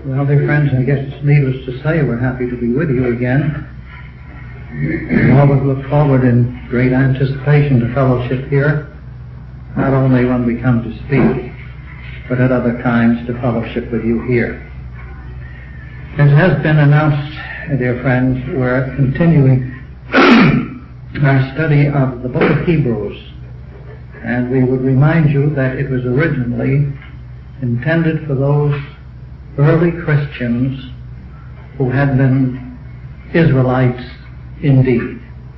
Well, dear friends, I guess it's needless to say we're happy to be with you again. We always look forward in great anticipation to fellowship here, not only when we come to speak, but at other times to fellowship with you here. As has been announced, dear friends, we're continuing our study of the book of Hebrews, and we would remind you that it was originally intended for those early Christians who had been Israelites indeed,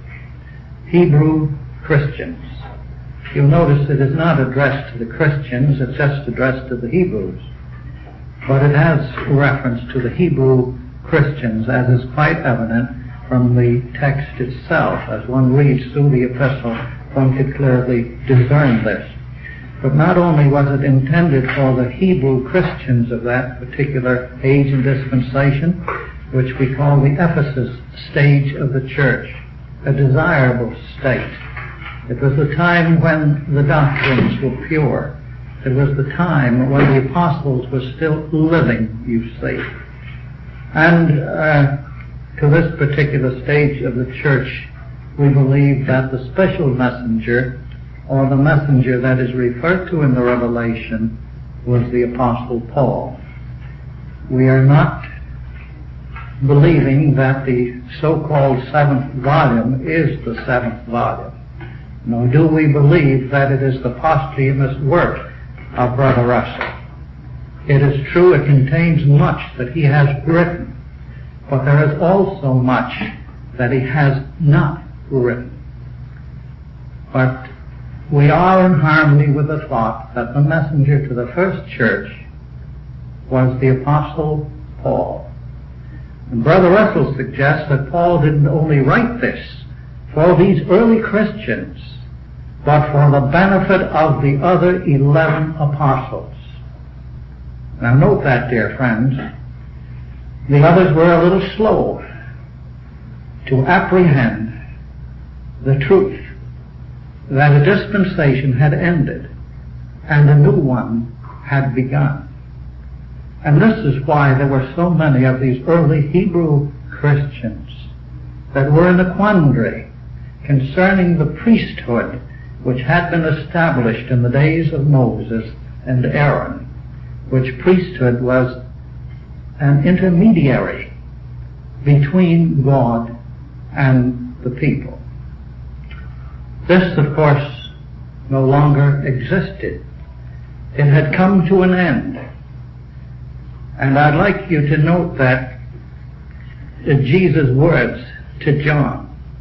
Hebrew Christians. You'll notice it is not addressed to the Christians, it's just addressed to the Hebrews. But it has reference to the Hebrew Christians, as is quite evident from the text itself. As one reads through the epistle, one could clearly discern this. But not only was it intended for the Hebrew Christians of that particular age and dispensation, which we call the Ephesus stage of the church, a desirable state. It was the time when the doctrines were pure. It was the time when the apostles were still living, you see. And to this particular stage of the church, we believe that the special messenger, or the messenger that is referred to in the Revelation, was the Apostle Paul. We are not believing that the so-called seventh volume is the seventh volume. Nor do we believe that it is the posthumous work of Brother Russell. It is true it contains much that he has written, but there is also much that he has not written. But we are in harmony with the thought that the messenger to the first church was the Apostle Paul. And Brother Russell suggests that Paul didn't only write this for these early Christians, but for the benefit of the other 11 apostles. Now note that, dear friends. The others were a little slow to apprehend the truth that a dispensation had ended and a new one had begun. And this is why there were so many of these early Hebrew Christians that were in a quandary concerning the priesthood which had been established in the days of Moses and Aaron, which priesthood was an intermediary between God and the people. This, of course, no longer existed. It had come to an end. And I'd like you to note that Jesus' words to John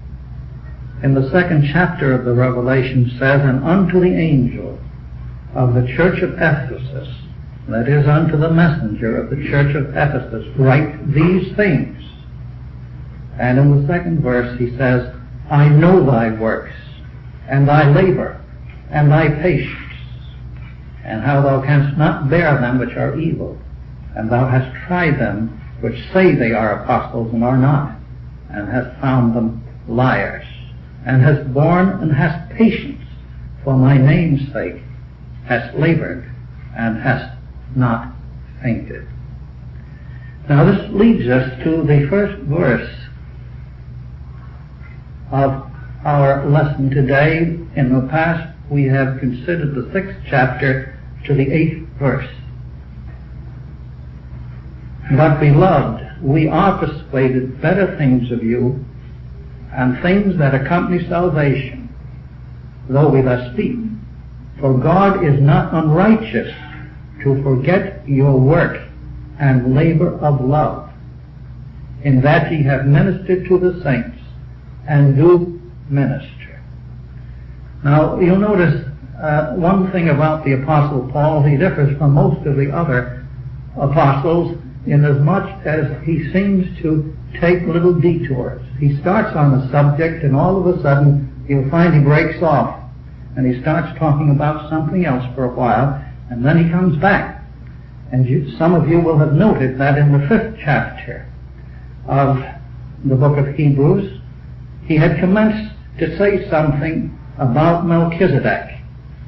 in the second chapter of the Revelation says, "And unto the angel of the church of Ephesus," that is, unto the messenger of the church of Ephesus, "write these things." And in the second verse he says, "I know thy works, and thy labor, and thy patience, and how thou canst not bear them which are evil, and thou hast tried them which say they are apostles and are not, and hast found them liars, and hast borne and hast patience for my name's sake, hast labored, and hast not fainted." Now this leads us to the first verse of our lesson today. In the past we have considered the 6th chapter to the 8th verse. "But beloved, we are persuaded better things of you, and things that accompany salvation, though we thus speak. For God is not unrighteous to forget your work and labor of love, in that ye have ministered to the saints, and do minister." Now, you'll notice one thing about the Apostle Paul. He differs from most of the other apostles inasmuch as he seems to take little detours. He starts on a subject, and all of a sudden you'll find he breaks off, and he starts talking about something else for a while, and then he comes back. And some of you will have noted that in the 5th chapter of the book of Hebrews, he had commenced to say something about Melchizedek.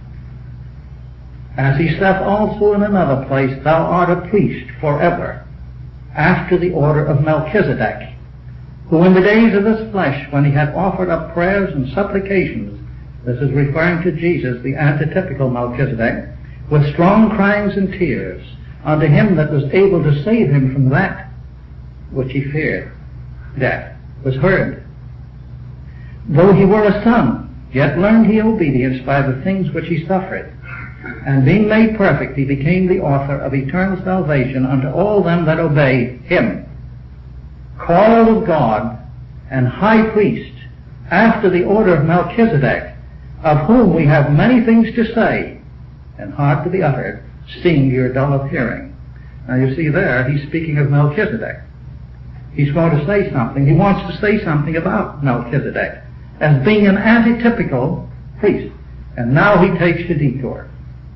As he saith also in another place, "Thou art a priest forever after the order of Melchizedek, who in the days of his flesh, when he had offered up prayers and supplications, this is referring to Jesus, the antitypical Melchizedek, with strong cryings and tears, unto him that was able to save him from that which he feared, death, was heard. Though he were a son, yet learned he obedience by the things which he suffered. And being made perfect, he became the author of eternal salvation unto all them that obey him, called of God, and high priest, after the order of Melchizedek, of whom we have many things to say, and hard to be uttered, seeing you're dull of hearing. Now you see there, he's speaking of Melchizedek. He's going to say something. He wants to say something about Melchizedek as being an antitypical priest. And now he takes a detour.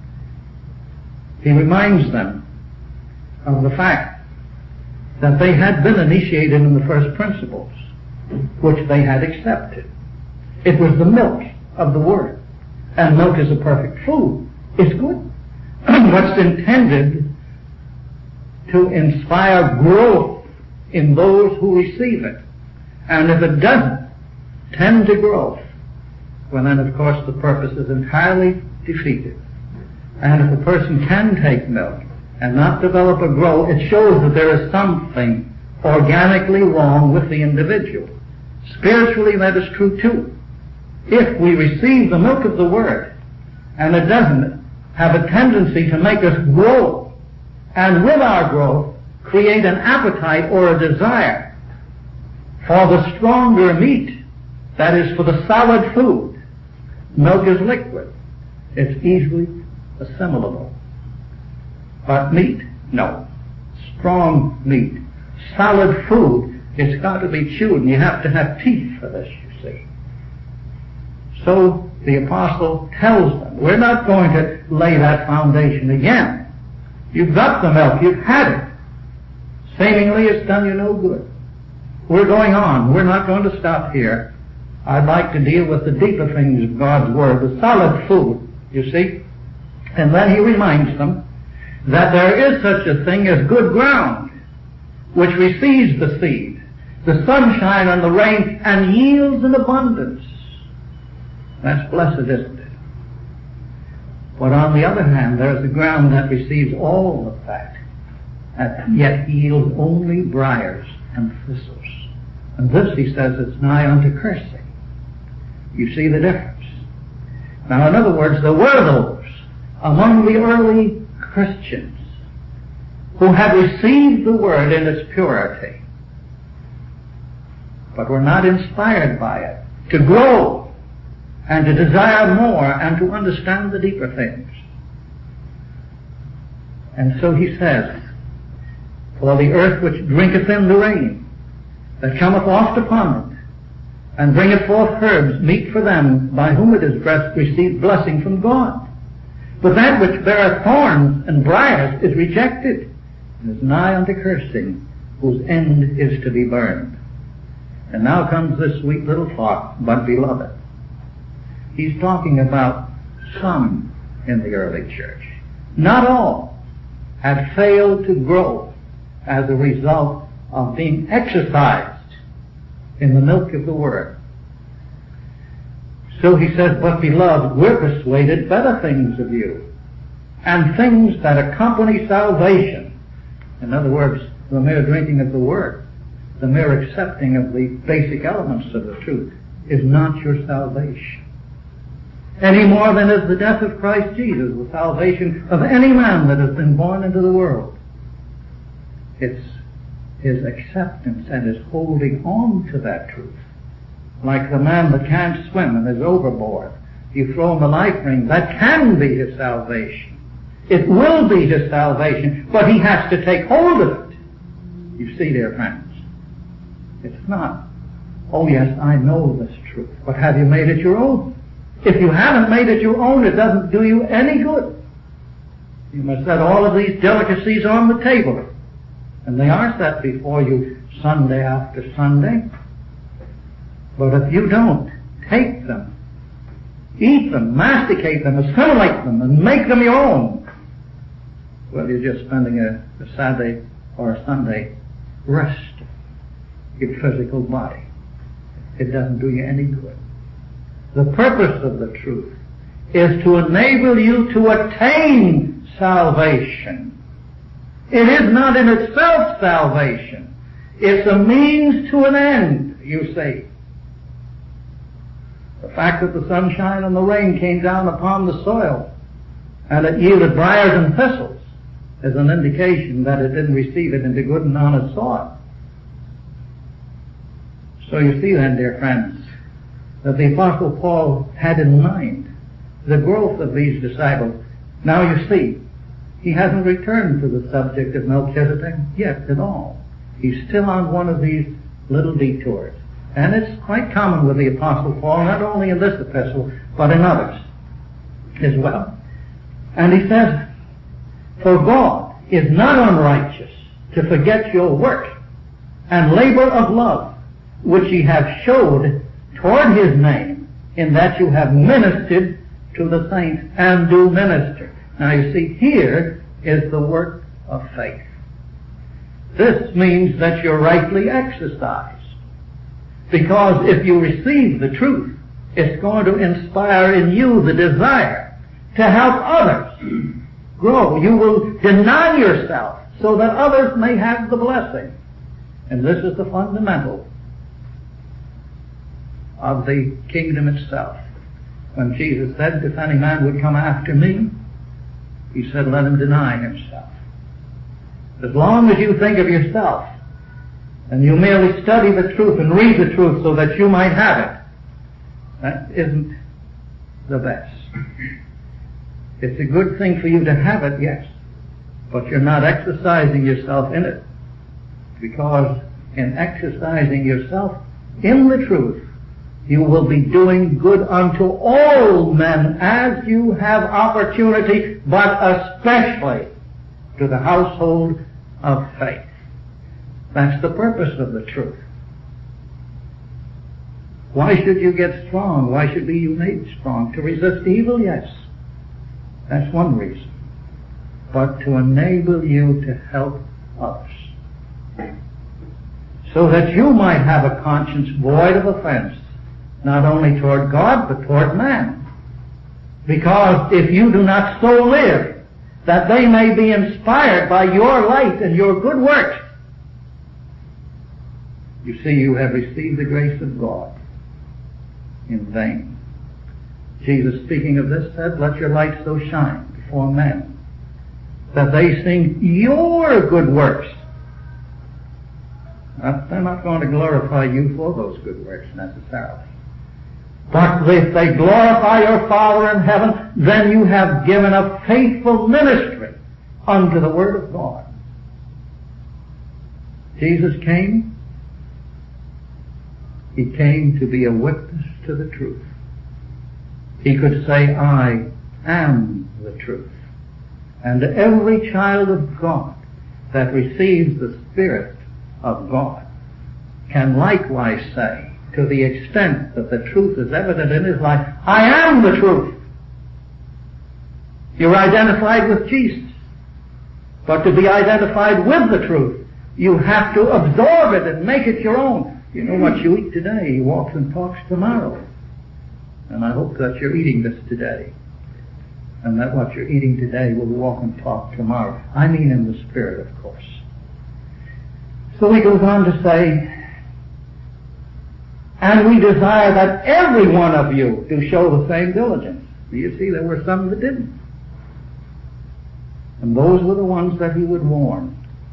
He reminds them of the fact that they had been initiated in the first principles, which they had accepted. It was the milk of the Word. And milk is a perfect food. It's good. What's intended to inspire growth in those who receive it. And if it doesn't tend to growth, well then of course the purpose is entirely defeated. And if a person can take milk and not develop a growth, it shows that there is something organically wrong with the individual. Spiritually, that is true too. If we receive the milk of the Word and it doesn't have a tendency to make us grow, and with our growth create an appetite or a desire for the stronger meat, that is, for the solid food. Milk is liquid. It's easily assimilable. But meat, no. Strong meat, solid food, it's got to be chewed, and you have to have teeth for this, you see. So the apostle tells them, we're not going to lay that foundation again. You've got the milk, you've had it. Seemingly it's done you no good. We're going on. We're not going to stop here. I'd like to deal with the deeper things of God's Word, the solid food, you see. And then he reminds them that there is such a thing as good ground, which receives the seed, the sunshine and the rain, and yields in abundance. That's blessed, isn't it? But on the other hand, there's the ground that receives all of that, and yet yields only briars and thistles. And this, he says, it's nigh unto cursing. You see the difference. Now, in other words, there were those among the early Christians who had received the Word in its purity, but were not inspired by it to grow and to desire more and to understand the deeper things. And so he says, for the earth which drinketh in the rain that cometh oft upon it, and bringeth forth herbs meet for them by whom it is received blessing from God. But that which beareth thorns and briars is rejected, and is nigh unto cursing, whose end is to be burned. And now comes this sweet little thought, but beloved. He's talking about some in the early church. Not all had failed to grow as a result of being exercised in the milk of the Word. So he says, but beloved, we're persuaded better things of you, and things that accompany salvation. In other words, the mere drinking of the Word, the mere accepting of the basic elements of the truth, is not your salvation. Any more than is the death of Christ Jesus the salvation of any man that has been born into the world. It's his acceptance and his holding on to that truth. Like the man that can't swim and is overboard. You throw him a life ring, that can be his salvation. It will be his salvation, but he has to take hold of it. You see, dear friends, it's not, oh yes, I know this truth, but have you made it your own? If you haven't made it your own, it doesn't do you any good. You must set all of these delicacies on the table. And they are set before you Sunday after Sunday. But if you don't take them, eat them, masticate them, assimilate them, and make them your own, well, you're just spending a Saturday or a Sunday rest your physical body. It doesn't do you any good. The purpose of the truth is to enable you to attain salvation. It is not in itself salvation. It's a means to an end, you see. The fact that the sunshine and the rain came down upon the soil and it yielded briars and thistles is an indication that it didn't receive it into good and honest soil. So you see then, dear friends, that the Apostle Paul had in mind the growth of these disciples. Now you see, he hasn't returned to the subject of Melchizedek yet at all. He's still on one of these little detours. And it's quite common with the Apostle Paul, not only in this epistle, but in others as well. And he says, "For God is not unrighteous to forget your work and labor of love, which ye have showed toward his name, in that you have ministered to the saints and do minister." Now you see, here is the work of faith. This means that you're rightly exercised. Because if you receive the truth, it's going to inspire in you the desire to help others grow. You will deny yourself so that others may have the blessing. And this is the fundamental of the kingdom itself. When Jesus said, "If any man would come after me," he said, "let him deny himself." As long as you think of yourself and you merely study the truth and read the truth so that you might have it, that isn't the best. It's a good thing for you to have it, yes, but you're not exercising yourself in it, because in exercising yourself in the truth, you will be doing good unto all men as you have opportunity, but especially to the household of faith. That's the purpose of the truth. Why should you get strong? Why should be you made strong? To resist evil? Yes. That's one reason. But to enable you to help others, so that you might have a conscience void of offense, not only toward God, but toward man. Because if you do not so live that they may be inspired by your light and your good works, you see, you have received the grace of God in vain. Jesus, speaking of this, said, "Let your light so shine before men, that they see your good works." They're not going to glorify you for those good works necessarily. But if they glorify your Father in heaven, then you have given a faithful ministry unto the Word of God. Jesus came. He came to be a witness to the truth. He could say, "I am the truth." And every child of God that receives the Spirit of God can likewise say, to the extent that the truth is evident in his life, "I am the truth." You're identified with Jesus. But to be identified with the truth, you have to absorb it and make it your own. You know, what you eat today, you walks and talks tomorrow. And I hope that you're eating this today, and that what you're eating today will walk and talk tomorrow. I mean in the Spirit, of course. So he goes on to say, "And we desire that every one of you do show the same diligence." You see, there were some that didn't. And those were the ones that he would warn.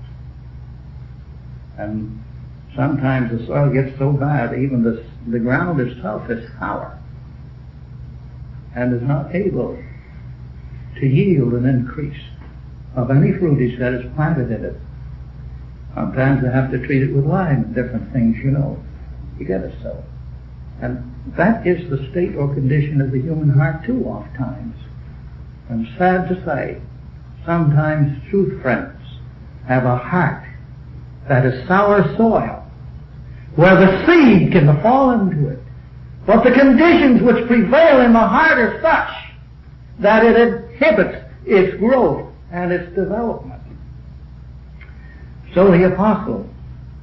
And sometimes the soil gets so bad, even the ground itself is sour and is not able to yield an increase of any fruitage that is planted in it. Sometimes they have to treat it with lime and different things, you know. You get it so. And that is the state or condition of the human heart too, oft times. And sad to say, sometimes truth friends have a heart that is sour soil, where the seed can fall into it, but the conditions which prevail in the heart are such that it inhibits its growth and its development. So the apostle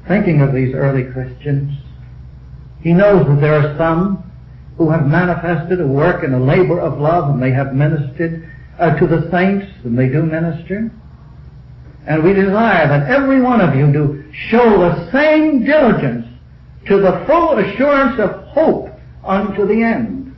thinking of these early Christians. He knows that there are some who have manifested a work and a labor of love, and they have ministered to the saints, and they do minister. And we desire that every one of you do show the same diligence to the full assurance of hope unto the end.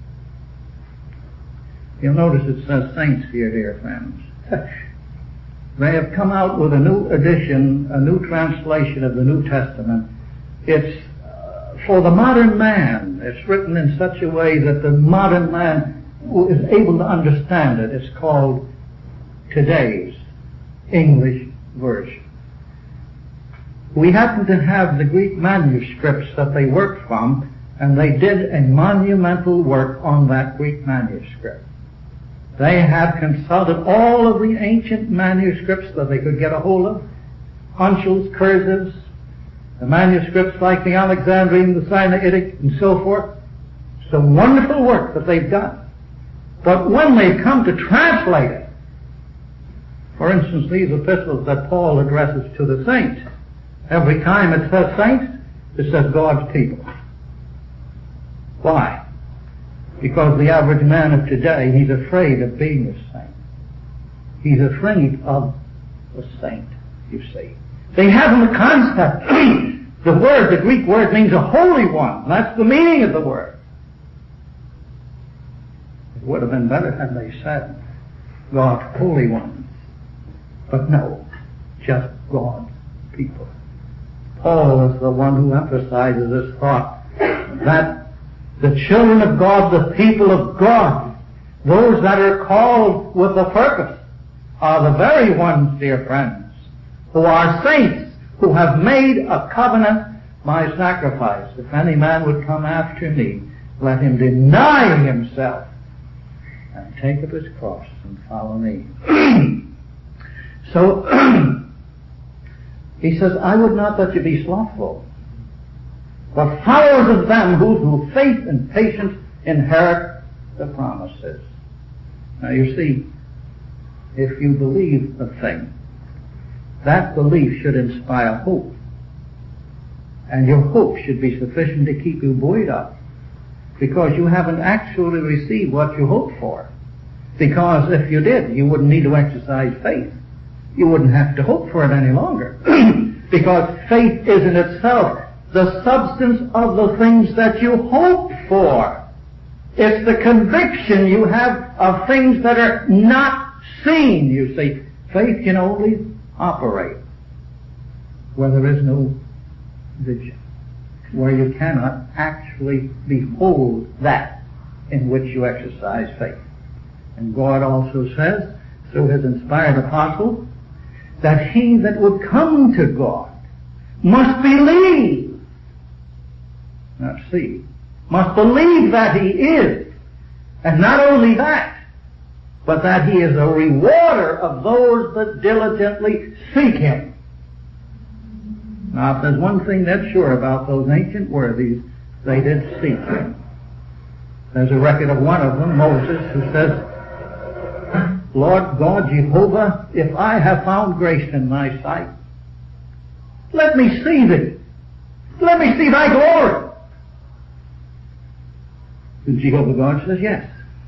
You'll notice it says saints here, dear friends. They have come out with a new edition, a new translation of the New Testament. It's for the modern man. It's written in such a way that the modern man is able to understand it. It's called today's English version. We happen to have the Greek manuscripts that they worked from, and they did a monumental work on that Greek manuscript. They had consulted all of the ancient manuscripts that they could get a hold of, Punch's, Curz's, the manuscripts like the Alexandrian, the Sinaitic, and so forth. It's a wonderful work that they've done. But when they've come to translate it, for instance, these epistles that Paul addresses to the saints, every time it says saints, it says God's people. Why? Because the average man of today, he's afraid of being a saint. He's afraid of a saint, you see. They haven't the concept. The word, the Greek word, means a holy one. That's the meaning of the word. It would have been better had they said God's holy ones. But no, just God's people. Paul is the one who emphasizes this thought that the children of God, the people of God, those that are called with a purpose, are the very ones, dear friends, who are saints, who have made a covenant by sacrifice. If any man would come after me, let him deny himself and take up his cross and follow me. So, he says, I would not that you be slothful, but followers of them who through faith and patience inherit the promises. Now you see, if you believe a thing, that belief should inspire hope. And your hope should be sufficient to keep you buoyed up, because you haven't actually received what you hoped for. Because if you did, you wouldn't need to exercise faith. You wouldn't have to hope for it any longer. Because faith is in itself the substance of the things that you hope for. It's the conviction you have of things that are not seen, you see. Faith can only operate where there is no vision, where you cannot actually behold that in which you exercise faith. And God also says, through his inspired apostle, that he that would come to God must believe, not see, must believe that he is, and not only that, but that he is a rewarder of those that diligently seek him. Now, if there's one thing that's sure about those ancient worthies, they did seek him. There's a record of one of them, Moses, who says, Lord God Jehovah, if I have found grace in thy sight, let me see thee. Let me see thy glory. And Jehovah God says, yes.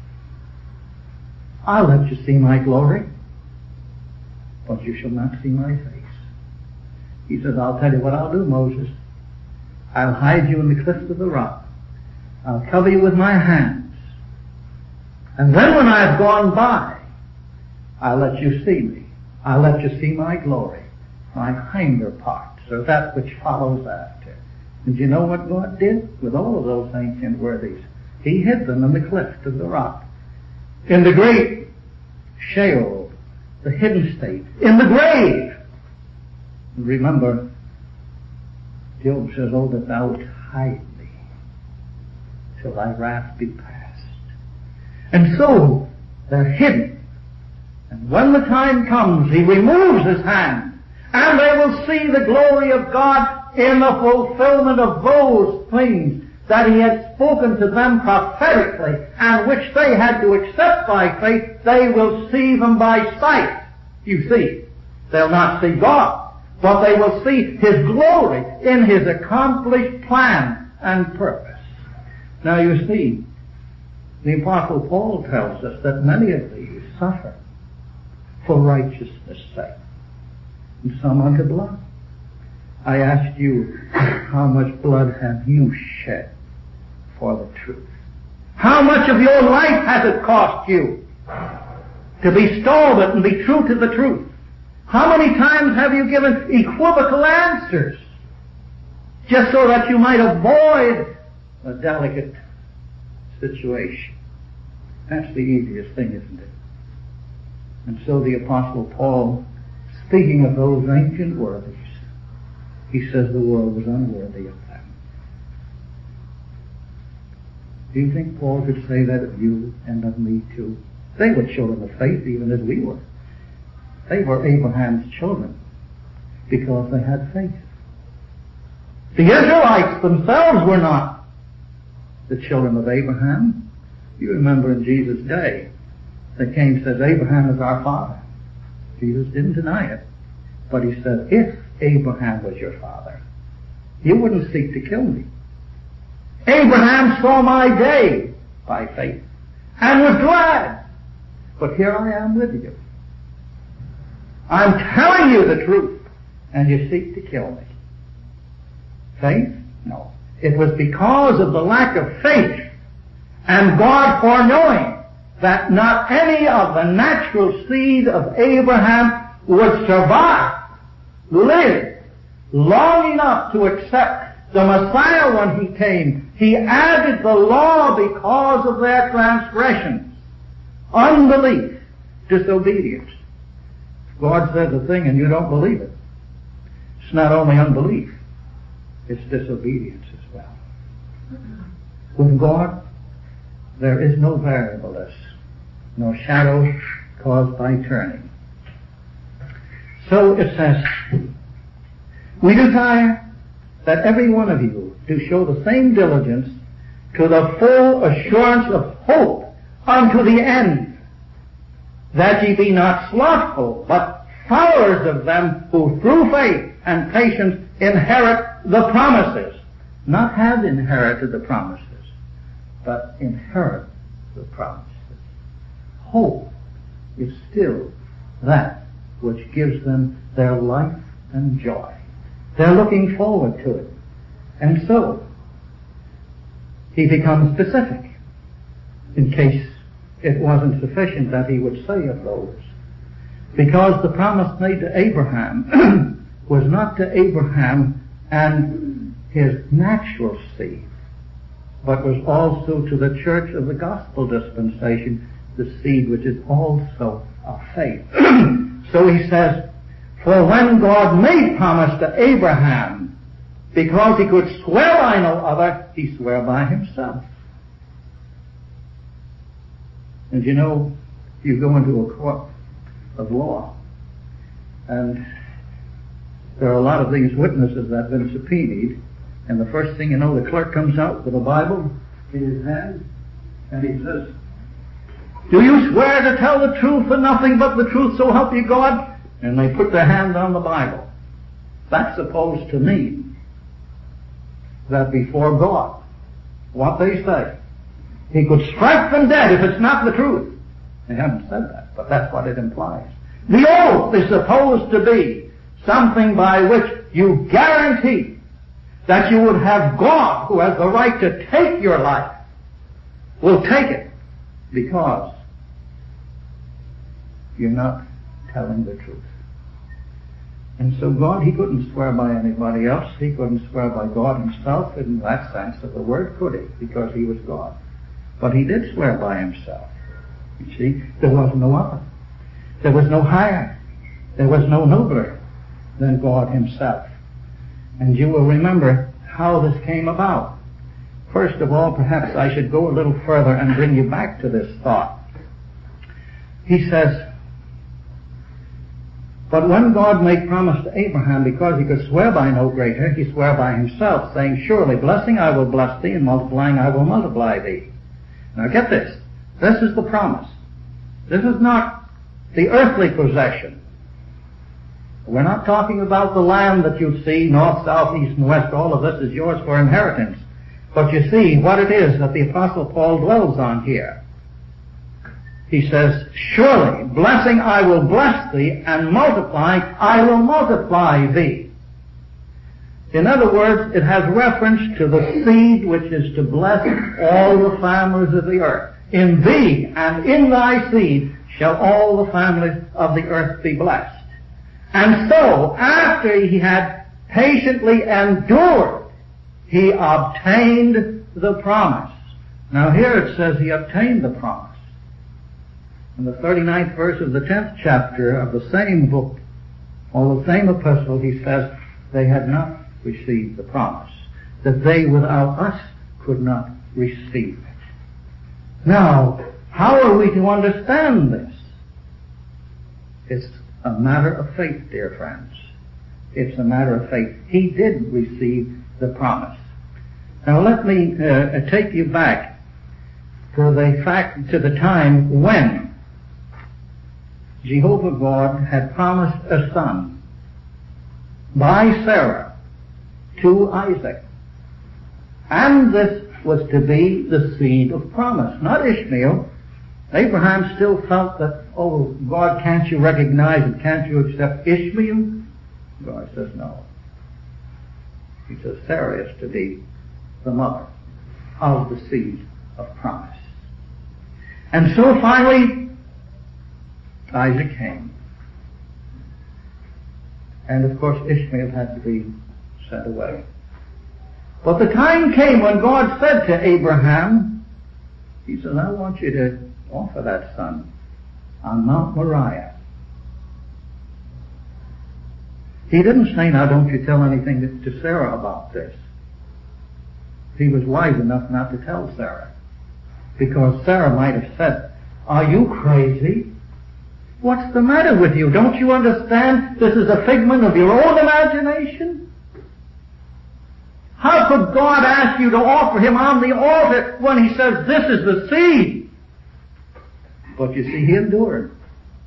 I'll let you see my glory, but you shall not see my face. He says, I'll tell you what I'll do, Moses. I'll hide you in the cleft of the rock. I'll cover you with my hands. And then when I've gone by, I'll let you see me. I'll let you see my glory, my hinder parts, or that which follows after. And you know what God did with all of those ancient worthies? He hid them in the cleft of the rock. In the great Sheol, the hidden state, in the grave. And remember, Job says, oh, that thou would hide me till thy wrath be past. And so, they're hidden. And when the time comes, he removes his hand, and they will see the glory of God in the fulfillment of those things that he had spoken to them prophetically, and which they had to accept by faith. They will see them by sight. You see, they'll not see God, but they will see His glory in His accomplished plan and purpose. Now you see, the Apostle Paul tells us that many of these suffer for righteousness' sake, and some unto blood. I asked you, how much blood have you shed for the truth? How much of your life has it cost you to be stalwart and be true to the truth? How many times have you given equivocal answers just so that you might avoid a delicate situation? That's the easiest thing, isn't it? And so the Apostle Paul, speaking of those ancient worthies, he says the world was unworthy of them. Do you think Paul could say that of you and of me too? They were children of faith even as we were. They were Abraham's children because they had faith. The Israelites themselves were not the children of Abraham. You remember in Jesus' day, they came and said, Abraham is our father. Jesus didn't deny it. But he said, if Abraham was your father, you wouldn't seek to kill me. Abraham saw my day by faith and was glad. But here I am with you. I'm telling you the truth, and you seek to kill me. Faith? No. It was because of the lack of faith and God foreknowing that not any of the natural seed of Abraham would survive, live long enough to accept the Messiah when He came. He added the law because of their transgressions, unbelief, disobedience. God says a thing and you don't believe it. It's not only unbelief, it's disobedience as well. With God, there is no variableness, no shadow caused by turning. So it says, we desire that every one of you do show the same diligence to the full assurance of hope unto the end, that ye be not slothful, but followers of them who through faith and patience inherit the promises. Not have inherited the promises, but inherit the promises. Hope is still that which gives them their life and joy. They're looking forward to it. And so, he becomes specific in case it wasn't sufficient that he would say of those. Because the promise made to Abraham was not to Abraham and his natural seed, but was also to the church of the gospel dispensation, the seed which is also of faith. So he says, for when God made promise to Abraham, because he could swear by no other, he swore by himself. And you know, you go into a court of law, and there are a lot of these witnesses that have been subpoenaed, and the first thing you know, the clerk comes out with a Bible in his hand, and he says, do you swear to tell the truth and nothing but the truth, so help you God? And they put their hand on the Bible. That's supposed to mean that before God, what they say, he could strike them dead if it's not the truth. They haven't said that, but that's what it implies. The oath is supposed to be something by which you guarantee that you would have God, who has the right to take your life, will take it because you're not telling the truth. And so God, he couldn't swear by anybody else. He couldn't swear by God himself in that sense of the word, could he? Because he was God. But he did swear by himself. You see, there was no other. There was no higher. There was no nobler than God himself. And you will remember how this came about. First of all, perhaps I should go a little further and bring you back to this thought. He says, but when God made promise to Abraham, because he could swear by no greater, he swore by himself, saying, surely blessing I will bless thee, and multiplying I will multiply thee. Now get this. This is the promise. This is not the earthly possession. We're not talking about the land that you see, north, south, east, and west. All of this is yours for inheritance. But you see what it is that the Apostle Paul dwells on here. He says, surely, blessing I will bless thee, and multiplying I will multiply thee. In other words, it has reference to the seed which is to bless all the families of the earth. In thee and in thy seed shall all the families of the earth be blessed. And so, after he had patiently endured, he obtained the promise. Now here it says he obtained the promise. In the 39th verse of the 10th chapter of the same book, or the same epistle, he says, they had not received the promise, that they without us could not receive it. Now, how are we to understand this? It's a matter of faith, dear friends. It's a matter of faith. He did receive the promise. Now let me take you back to the time when Jehovah God had promised a son by Sarah to Isaac. And this was to be the seed of promise, not Ishmael. Abraham still felt that, oh, God, can't you recognize it? Can't you accept Ishmael? God says no. He says Sarah is to be the mother of the seed of promise. And so finally, Isaac came. And of course Ishmael had to be sent away. But the time came when God said to Abraham, he says, I want you to offer that son on Mount Moriah. He didn't say, now don't you tell anything to Sarah about this. He was wise enough not to tell Sarah, because Sarah might have said, are you crazy? What's the matter with you? Don't you understand this is a figment of your own imagination? How could God ask you to offer him on the altar when he says this is the seed? But you see, he endured.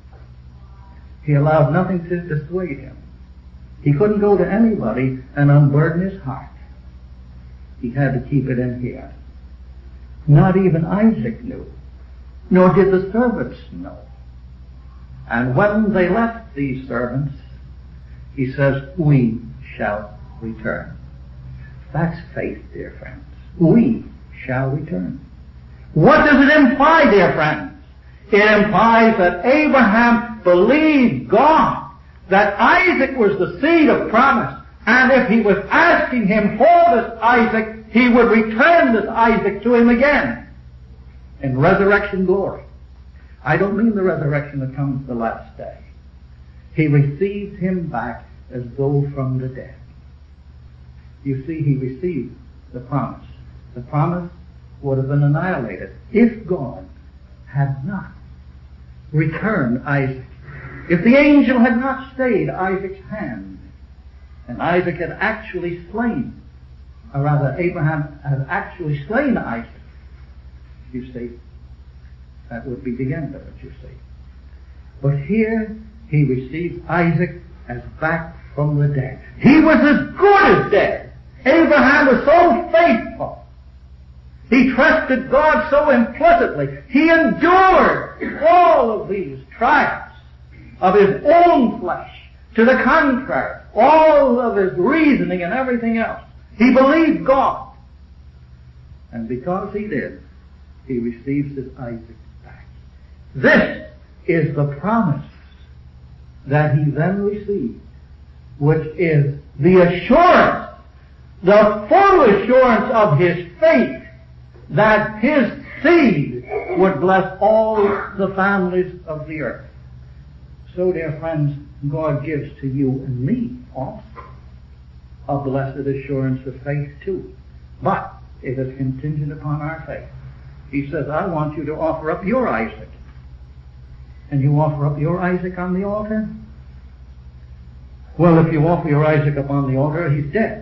He allowed nothing to dissuade him. He couldn't go to anybody and unburden his heart. He had to keep it in here. Not even Isaac knew, nor did the servants know. And when they left these servants, he says, we shall return. That's faith, dear friends. We shall return. What does it imply, dear friends? It implies that Abraham believed God, that Isaac was the seed of promise, and if he was asking him for this Isaac, he would return this Isaac to him again in resurrection glory. I don't mean the resurrection that comes the last day. He received him back as though from the dead. You see, he received the promise. The promise would have been annihilated if God had not returned Isaac. If the angel had not stayed Isaac's hand, and Isaac had actually slain, or rather Abraham had actually slain Isaac, you see, that would be the end of it, you see. But here he received Isaac as back from the dead. He was as good as dead. Abraham was so faithful. He trusted God so implicitly. He endured all of these trials of his own flesh. To the contrary, all of his reasoning and everything else. He believed God. And because he did, he receives his Isaac back. This is the promise that he then received, which is the assurance, the full assurance of his faith that his seed would bless all the families of the earth. So, dear friends, God gives to you and me also a blessed assurance of faith too. But it is contingent upon our faith. He says, I want you to offer up your Isaac. And you offer up your Isaac on the altar? Well, if you offer your Isaac up on the altar, he's dead.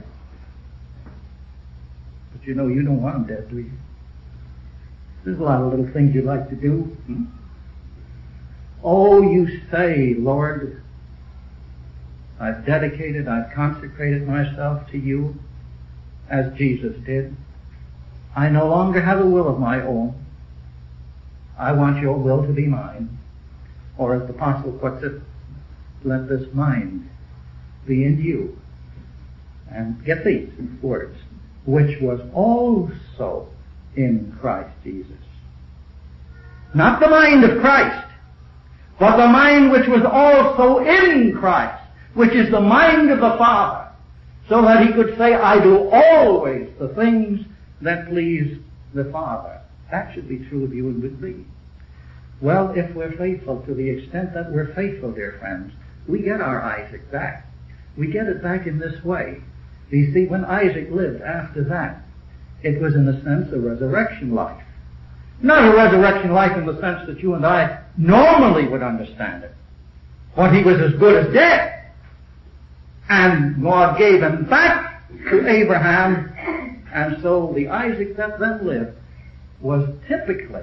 But you know, you don't want him dead, do you? There's a lot of little things you like to do. Oh, you say, Lord, I've dedicated, I've consecrated myself to you as Jesus did. I no longer have a will of my own. I want your will to be mine. Or as the apostle puts it, let this mind be in you. And get these words, which was also in Christ Jesus. Not the mind of Christ, but the mind which was also in Christ, which is the mind of the Father, so that he could say, I do always the things that please the Father. That should be true of you and with me. Well, if we're faithful, to the extent that we're faithful, dear friends, we get our Isaac back. We get it back in this way. You see, when Isaac lived after that, it was in a sense a resurrection life. Not a resurrection life in the sense that you and I normally would understand it. But he was as good as dead. And God gave him back to Abraham. And so the Isaac that then lived was typically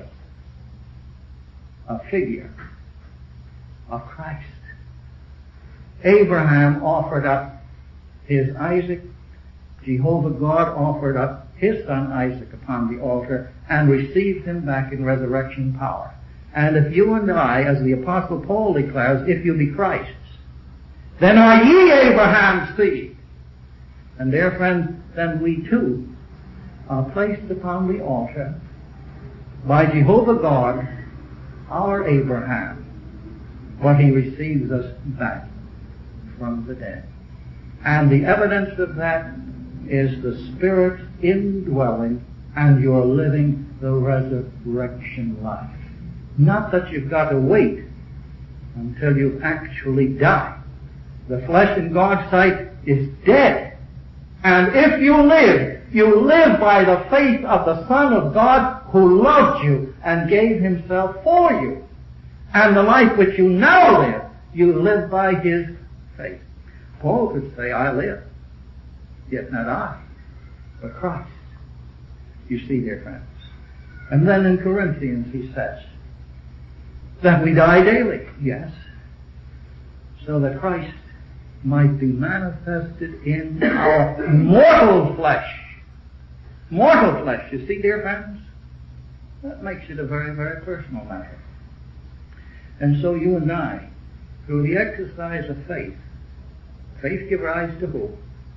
a figure of Christ. Abraham offered up his Isaac. Jehovah God offered up his son Isaac upon the altar and received him back in resurrection power. And if you and I, as the Apostle Paul declares, if you be Christ's, then are ye Abraham's seed. And dear friends, then we too are placed upon the altar by Jehovah God, our Abraham, but he receives us back from the dead. And the evidence of that is the Spirit indwelling, and you're living the resurrection life. Not that you've got to wait until you actually die. The flesh in God's sight is dead. And if you live by the faith of the Son of God who loved you and gave himself for you. And the life which you now live, you live by his faith. Paul could say, I live, yet not I, but Christ. You see, dear friends. And then in Corinthians he says that we die daily, yes, so that Christ might be manifested in our mortal flesh. Mortal flesh, you see, dear friends? That makes it a very, very personal matter. And so you and I, through the exercise of faith give rise to hope.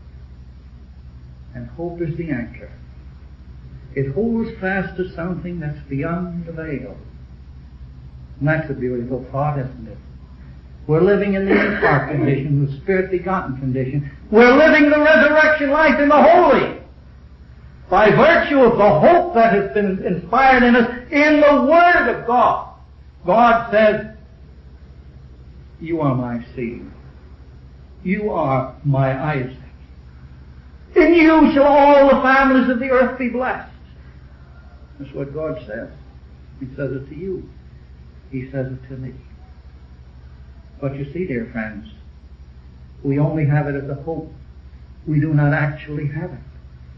And hope is the anchor. It holds fast to something that's beyond the veil. And that's a beautiful thought, isn't it? We're living in the in-part condition, the Spirit-begotten condition. We're living the resurrection life in the holy, by virtue of the hope that has been inspired in us in the Word of God. God says, you are my seed. You are my Isaac. In you shall all the families of the earth be blessed. That's what God says. He says it to you. He says it to me. But you see, dear friends, we only have it as a hope. We do not actually have it.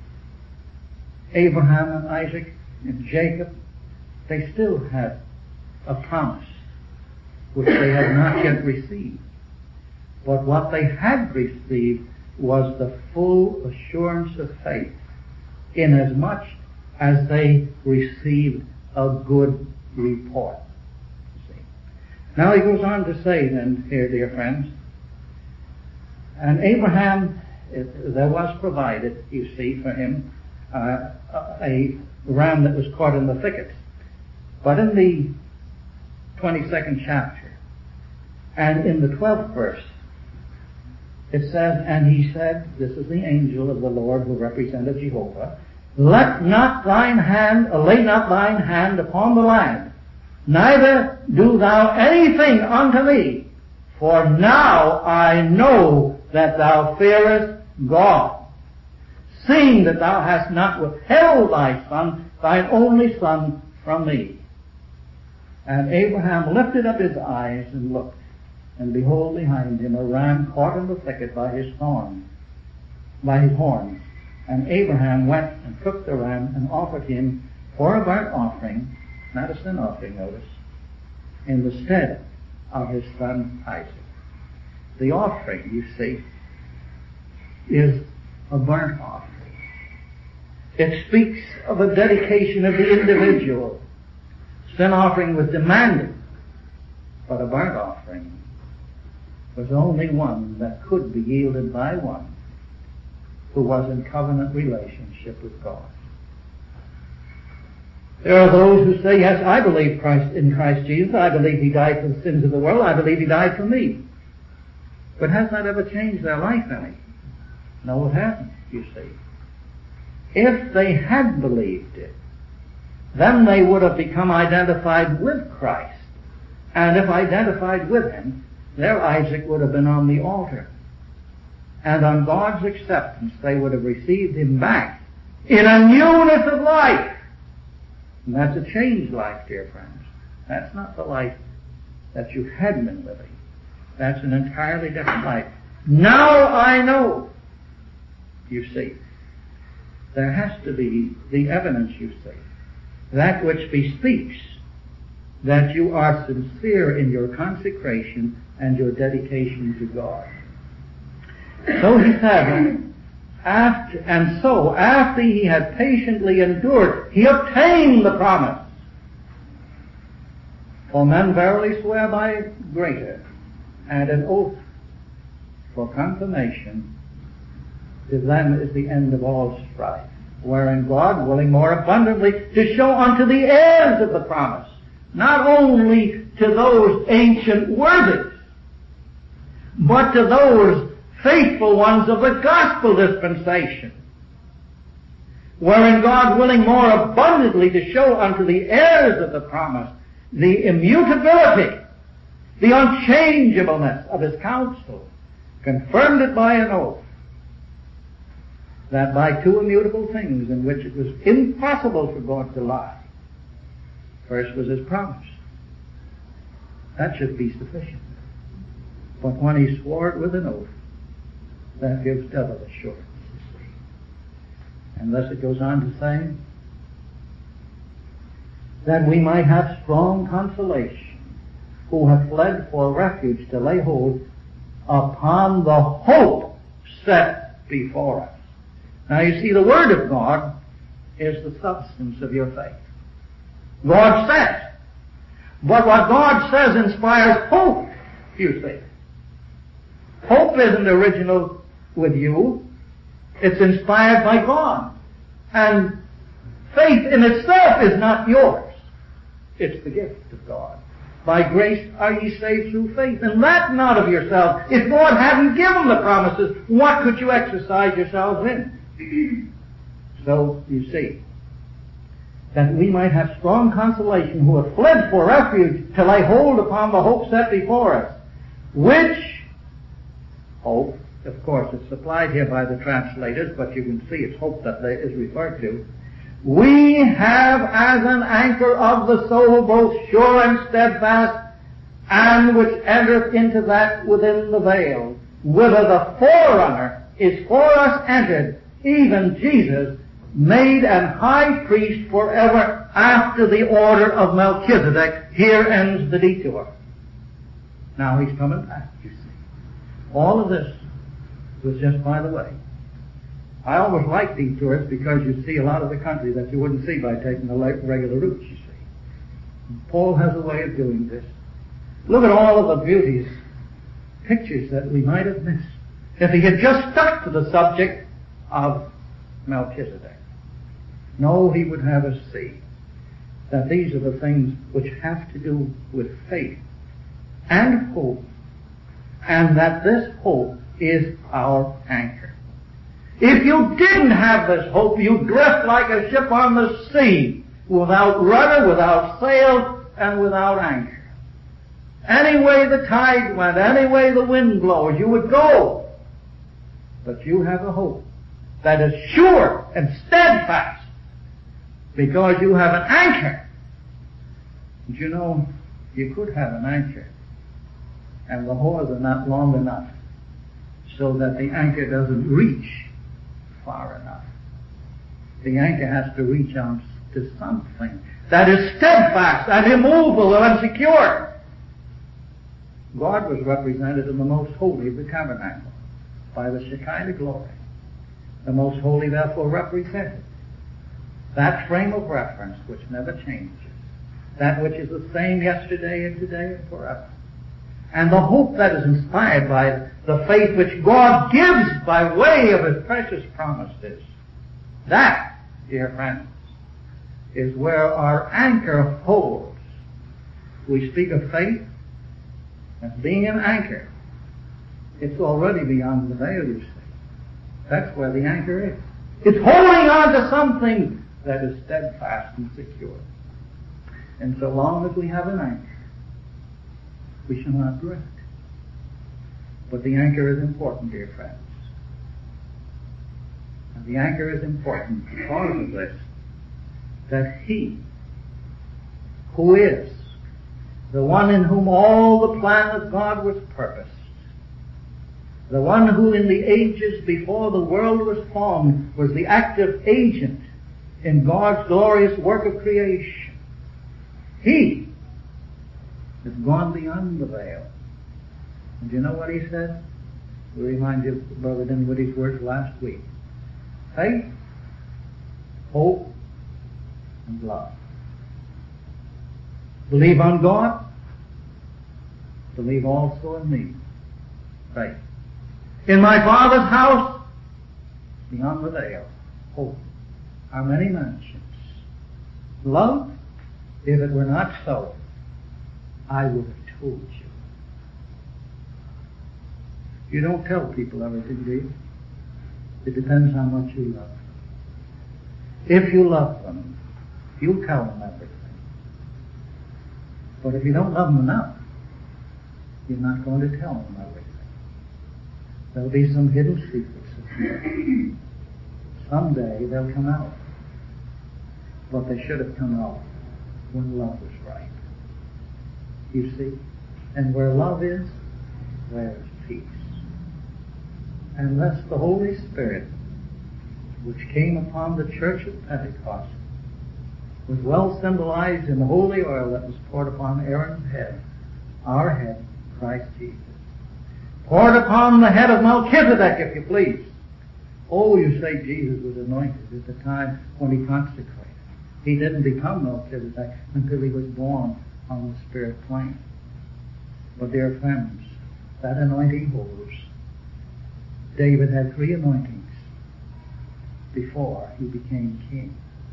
Abraham and Isaac and Jacob, they still had a promise which they had not yet received. But what they had received was the full assurance of faith, inasmuch as they received a good report. See. Now he goes on to say then here, dear friends, and Abraham, there was provided, you see, for him a ram that was caught in the thickets. But in the 22nd chapter, and in the 12th verse, it says, and he said, this is the angel of the Lord who represented Jehovah, lay not thine hand upon the land, neither do thou anything unto me, for now I know that thou fearest God, seeing that thou hast not withheld thy son, thine only son, from me. And Abraham lifted up his eyes and looked, and behold, behind him a ram caught in the thicket by his horns. And Abraham went and took the ram and offered him for a burnt offering, not a sin offering, notice, in the stead of his son Isaac. The offering, you see, is a burnt offering. It speaks of a dedication of the individual. Sin offering was demanded, but a burnt offering was only one that could be yielded by one who was in covenant relationship with God. There are those who say, yes, I believe in Christ Jesus. I believe He died for the sins of the world. I believe He died for me. But has that ever changed their life any? No, it hasn't, you see. If they had believed it, then they would have become identified with Christ. And if identified with Him, their Isaac would have been on the altar. And on God's acceptance, they would have received Him back in a newness of life. And that's a changed life, dear friends. That's not the life that you had been living. That's an entirely different life. Now I know, you see. There has to be the evidence, you see, that which bespeaks that you are sincere in your consecration and your dedication to God. So he said, after he had patiently endured, he obtained the promise. For men verily swear by greater, and an oath for confirmation to them is the end of all strife, wherein God, willing more abundantly to show unto the heirs of the promise, not only to those ancient worthies, but to those faithful ones of the gospel dispensation, wherein God, willing more abundantly to show unto the heirs of the promise the immutability, the unchangeableness of His counsel, confirmed it by an oath, that by two immutable things in which it was impossible for God to lie. First was His promise. That should be sufficient. But when He swore it with an oath, that gives double assurance, you see. And thus it goes on to say that we might have strong consolation who have fled for refuge to lay hold upon the hope set before us. Now you see, the Word of God is the substance of your faith. God says. But what God says inspires hope, you see. Hope isn't original with you. It's inspired by God. And faith in itself is not yours. It's the gift of God. By grace are ye saved through faith, and that not of yourself. If God hadn't given the promises, what could you exercise yourselves in? So, you see, that we might have strong consolation who have fled for refuge to lay hold upon the hope set before us, which hope, of course, is supplied here by the translators, but you can see it's hope that is referred to. We have as an anchor of the soul both sure and steadfast, and which entereth into that within the veil, whither the forerunner is for us entered, even Jesus, made an high priest forever after the order of Melchizedek. Here ends the detour. Now He's coming back, you see. All of this was just by the way. I always like detours because you see a lot of the country that you wouldn't see by taking the regular routes, you see. Paul has a way of doing this. Look at all of the beauties, pictures that we might have missed if he had just stuck to the subject of Melchizedek. No, he would have us see that these are the things which have to do with faith and hope, and that this hope is our anchor. If you didn't have this hope, you'd drift like a ship on the sea, without rudder, without sail, and without anchor. Any way the tide went, any way the wind blows, you would go. But you have a hope that is sure and steadfast, because you have an anchor. And you know, you could have an anchor, and the hawse are not long enough so that the anchor doesn't reach far enough. The anchor has to reach out to something that is steadfast and immovable and secure. God was represented in the most holy of the tabernacle by the Shekinah glory. The most holy therefore represented that frame of reference which never changes, that which is the same yesterday and today and forever. And the hope that is inspired by the faith which God gives by way of His precious promises. That, dear friends, is where our anchor holds. We speak of faith as being an anchor. It's already beyond the veil, you see. That's where the anchor is. It's holding on to something that is steadfast and secure. And so long as we have an anchor, we shall not drift. But the anchor is important, dear friends. And the anchor is important because of this, that He who is the one in whom all the plan of God was purposed, the one who in the ages before the world was formed was the active agent in God's glorious work of creation. He has gone beyond the veil. And do you know what He said? We remind you of Brother Dinwiddie's words last week. Faith, hope, and love. Believe on God. Believe also in me. Faith. In my Father's house, beyond the veil, hope, are many mansions. Love, if it were not so, I would have told you. You don't tell people everything, do you? It depends how much you love them. If you love them, you'll tell them everything. But if you don't love them enough, you're not going to tell them everything. There'll be some hidden secrets in there. Someday they'll come out. But they should have come out when love was right. You see? And where love is, there is peace. And thus the Holy Spirit, which came upon the church at Pentecost, was well symbolized in the holy oil that was poured upon Aaron's head, our head, Christ Jesus. Poured upon the head of Melchizedek, if you please. Oh, you say Jesus was anointed at the time when He consecrated. He didn't become Melchizedek until He was born on the spirit plane. But dear friends, that anointing holds. David had 3 anointings before he became king.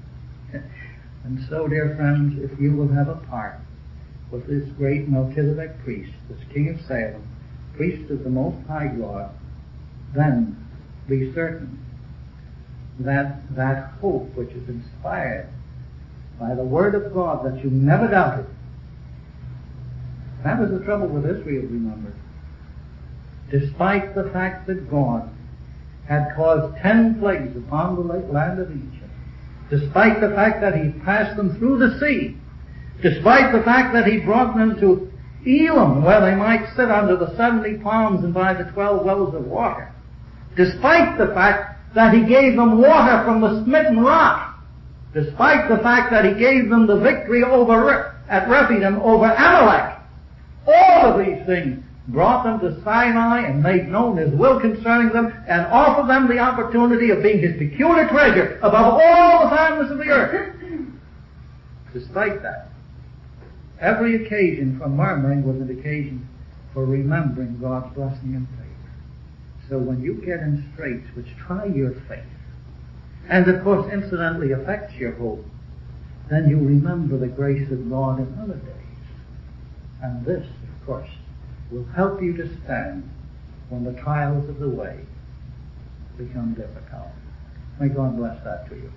And so, dear friends, if you will have a part with this great Melchizedek priest, this king of Salem, priest of the Most High God, then be certain that that hope which is inspired by the Word of God that you never doubted. That was the trouble with Israel, remember. Despite the fact that God had caused 10 plagues upon the land of Egypt, despite the fact that He passed them through the sea, despite the fact that He brought them to Elim, where they might sit under the 70 palms and by the 12 wells of water, despite the fact that He gave them water from the smitten rock, despite the fact that He gave them the victory at Rephidim over Amalek, all of these things brought them to Sinai and made known His will concerning them and offered them the opportunity of being His peculiar treasure above all the families of the earth. Despite that, every occasion for murmuring was an occasion for remembering God's blessing and favor. So when you get in straits which try your faith, and of course incidentally affects your hope, then you remember the grace of God in other days. And this, of course, will help you to stand when the trials of the way become difficult. May God bless that to you.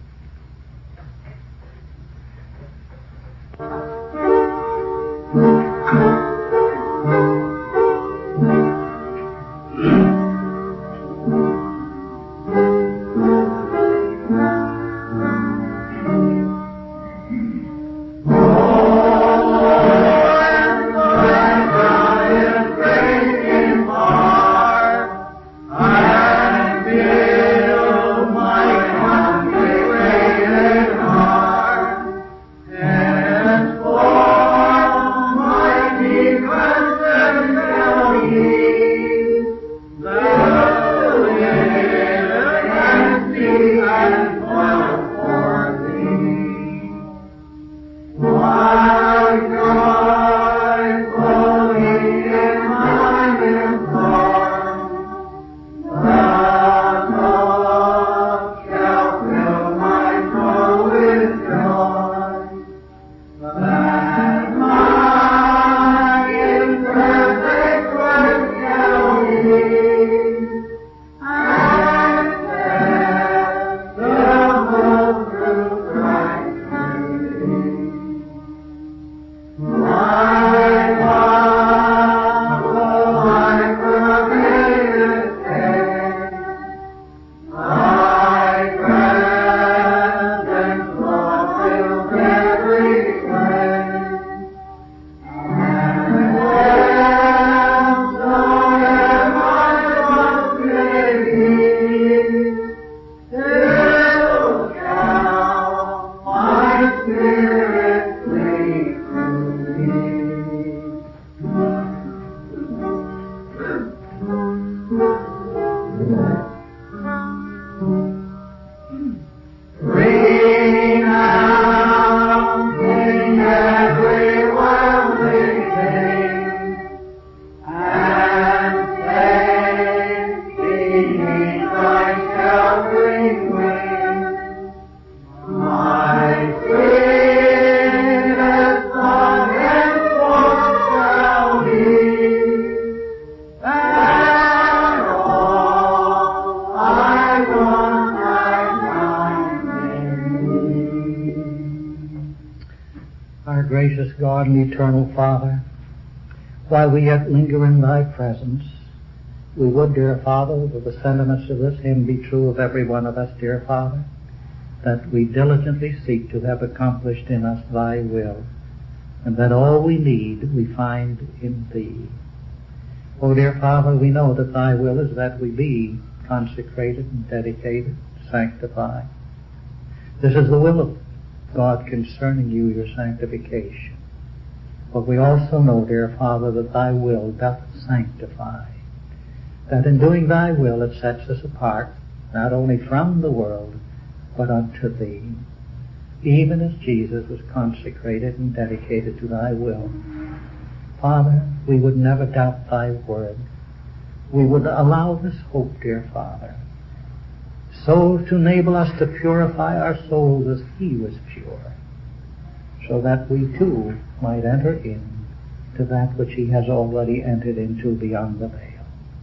gracious God and eternal Father, while we yet linger in thy presence, we would, dear Father, that the sentiments of this hymn be true of every one of us, dear Father, that we diligently seek to have accomplished in us thy will, and that all we need we find in thee. Oh, dear Father, we know that thy will is that we be consecrated and dedicated, sanctified. This is the will of God concerning you, your sanctification. But we also know, dear Father, that thy will doth sanctify, that in doing thy will it sets us apart, not only from the world, but unto thee, even as Jesus was consecrated and dedicated to thy will. Father, we would never doubt thy word. We would allow this hope, dear Father, so to enable us to purify our souls as he was pure, so that we too might enter in to that which he has already entered into beyond the veil.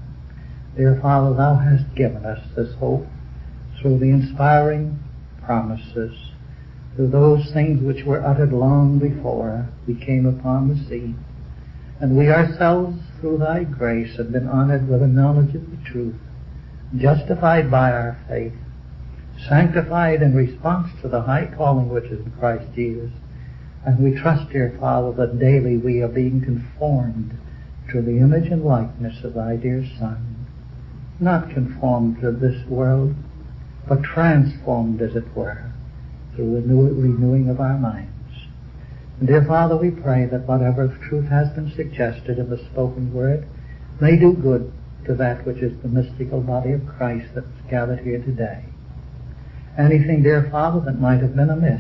Dear Father, thou hast given us this hope through the inspiring promises, through those things which were uttered long before we came upon the scene. And we ourselves, through thy grace, have been honored with a knowledge of the truth, justified by our faith, sanctified in response to the high calling which is in Christ Jesus. And we trust, dear Father, that daily we are being conformed to the image and likeness of thy dear Son, not conformed to this world, but transformed, as it were, through the renewing of our minds. And dear Father, we pray that whatever truth has been suggested in the spoken word may do good to that which is the mystical body of Christ that is gathered here today. Anything, dear Father, that might have been amiss,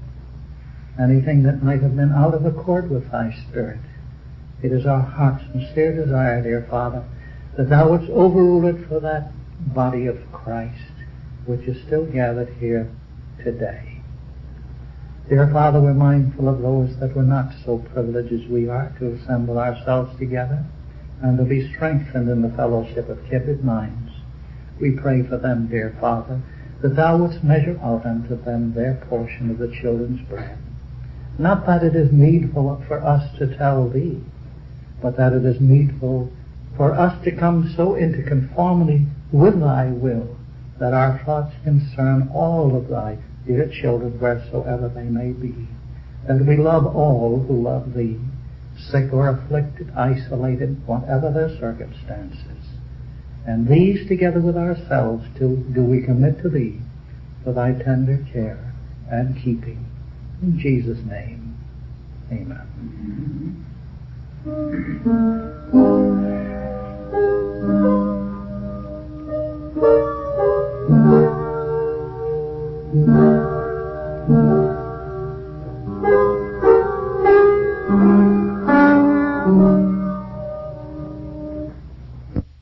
anything that might have been out of accord with thy Spirit, it is our heart's sincere desire, dear Father, that thou wouldst overrule it for that body of Christ which is still gathered here today. Dear Father, we're mindful of those that were not so privileged as we are to assemble ourselves together and to be strengthened in the fellowship of kindred minds. We pray for them, dear Father, that thou wouldst measure out unto them their portion of the children's bread. Not that it is needful for us to tell thee, but that it is needful for us to come so into conformity with thy will that our thoughts concern all of thy dear children wheresoever they may be, that we love all who love thee, sick or afflicted, isolated, whatever their circumstances. And these, together with ourselves, too, do we commit to thee for thy tender care and keeping. In Jesus' name, amen. Mm-hmm.